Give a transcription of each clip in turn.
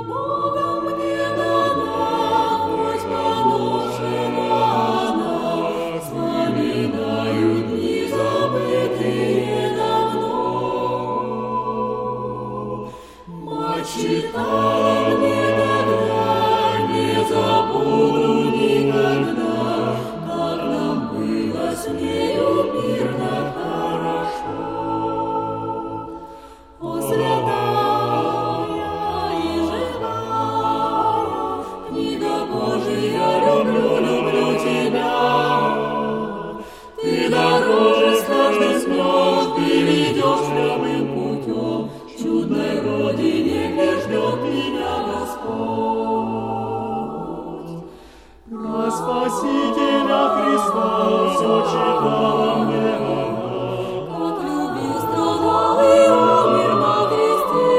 Богом мне дана, хоть поношена она, вспоминаю дни забытые давно. Мать читала мне тогда, не забуду никогда, как нам было с нею мирно хорошо. О, святая и живая, книга Божия, люблю, люблю тебя. Ты дороже с каждым слез, ты ведешь прямым путем к чудной родине, где ждет меня Господь. Про Спасителя Христа все читала мне она, как любил, страдал и умер на кресте.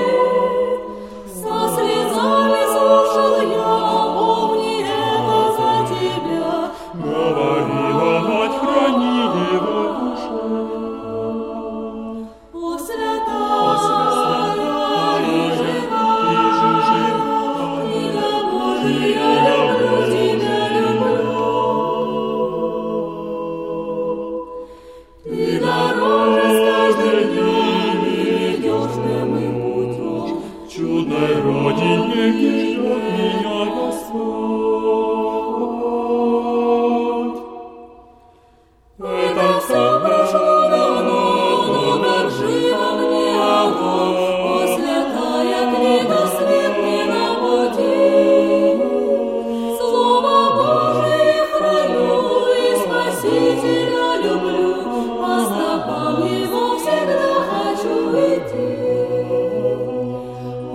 Со слезами слушал я, помни это за тебя, говорила мать, храни его душу. о, святая и живая, книга Божия, люблю тебя, люблю. Ты дороже с каждым днем и ведешь прямым путем В чудной родине, где ждет меня Господь. Это все прошло давно, но как живо мне оно, о, святая книга, свет мне на пути. Слово Божие храню и Спасителя люблю, по стопам его всегда хочу идти. О,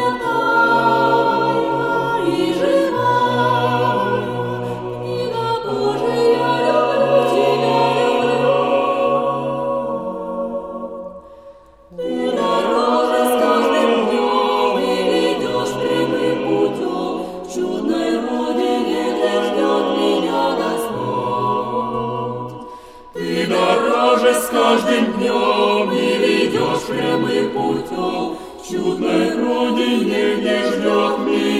святая и живая, книга Божия, люблю тебя, люблю. Ты дороже с каждым днем и ведешь прямым путем к чудной родине, где ждет меня Господь. Ты дороже с каждым днем и ведешь прямым путем к чудной родине, где ждет меня